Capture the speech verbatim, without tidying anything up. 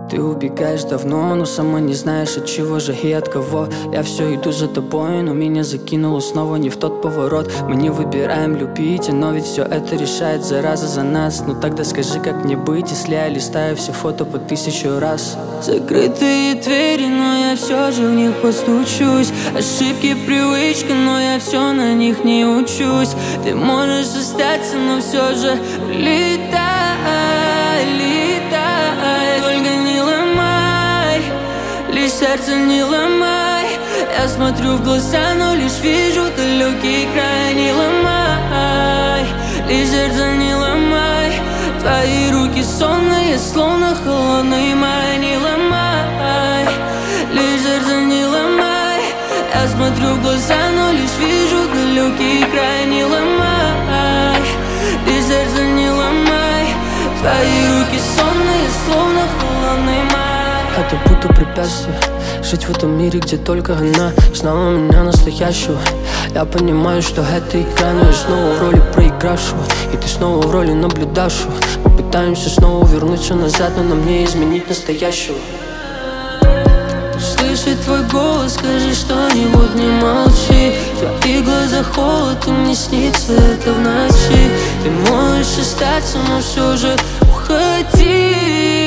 Ты убегаешь давно, но сама не знаешь, от чего же и от кого. Я все иду за тобой, но меня закинуло снова не в тот поворот. Мы не выбираем любить, но ведь все это решает зараза за нас. Ну тогда скажи, как мне быть, если я листаю все фото по тысячу раз. Закрытые двери, но я все же в них постучусь. Ошибки, привычки, но я все на них не учусь. Ты можешь остаться, но все же улетай, летай. Только не ломай, лишь сердце не ломай. Я смотрю в глаза, но лишь вижу далекий край. Не ломай, лишь сердце не ломай. Твои руки сонные, словно холодный май. Не ломай, лишь сердце не ломай. Я смотрю в глаза, но лишь вижу далекий край. Не ломай, лишь сердце не ломай. Твои руки сонные, словно холодный май. Это будто препятствие, жить в этом мире, где только она знала меня настоящего. Я понимаю, что это игра, но я снова в роли проигравшего, и ты снова в роли наблюдавшего. Мы пытаемся снова вернуться назад, но нам не изменить настоящего. Слышать твой голос, скажи что-нибудь, не молчи. В твоих глазах холод, и мне снится это в ночи. Ты можешь остаться, но все же уходи.